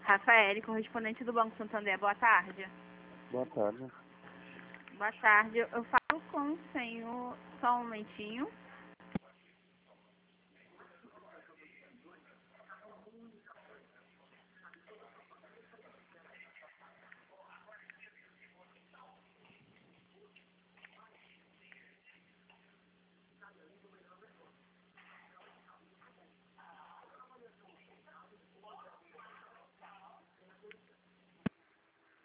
Rafael, correspondente do Banco Santander, boa tarde. Boa tarde. Boa tarde, eu falo com o senhor, só um momentinho.